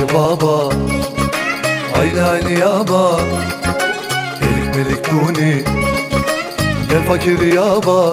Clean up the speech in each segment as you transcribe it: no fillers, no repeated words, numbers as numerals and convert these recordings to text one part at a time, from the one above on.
baba, aynı yaba. Elik melik duni, gel fakir yaba.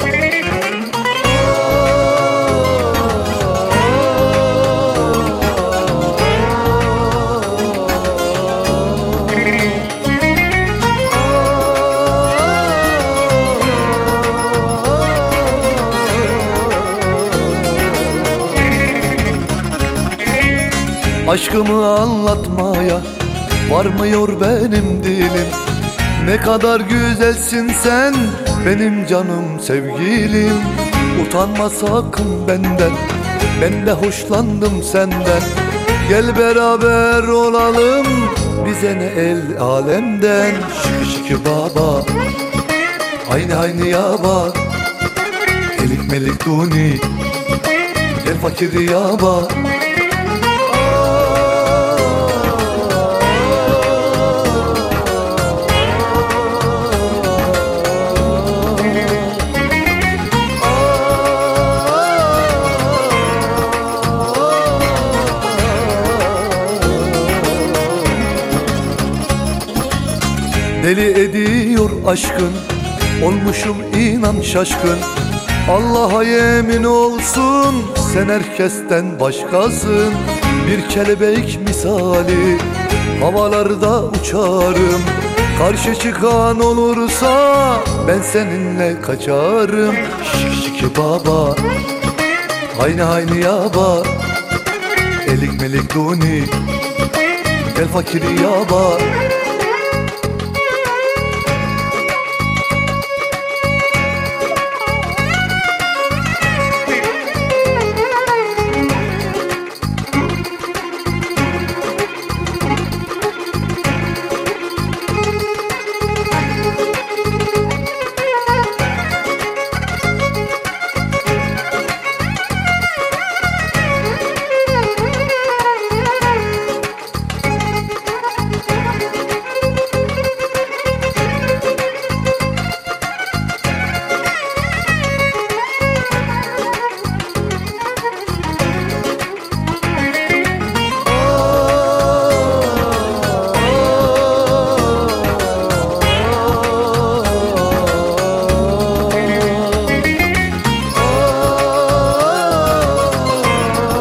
Aşkımı anlatmaya varmıyor benim dilim. Ne kadar güzelsin sen benim canım sevgilim. Utanma sakın benden, ben de hoşlandım senden. Gel beraber olalım, bize ne el alemden. Şıkı şıkı baba, aynı yaba. Elik melik duni, gel fakir yaba. Deli ediyor aşkın, olmuşum inan şaşkın. Allah'a yemin olsun, sen herkesten başkasın. Bir kelebek misali havalarda uçarım. Karşı çıkan olursa ben seninle kaçarım. Şık şık baba, aynı yaba. Elik melik duni, gel fakir yaba.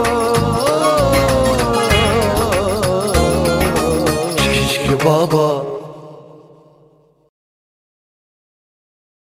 Baba,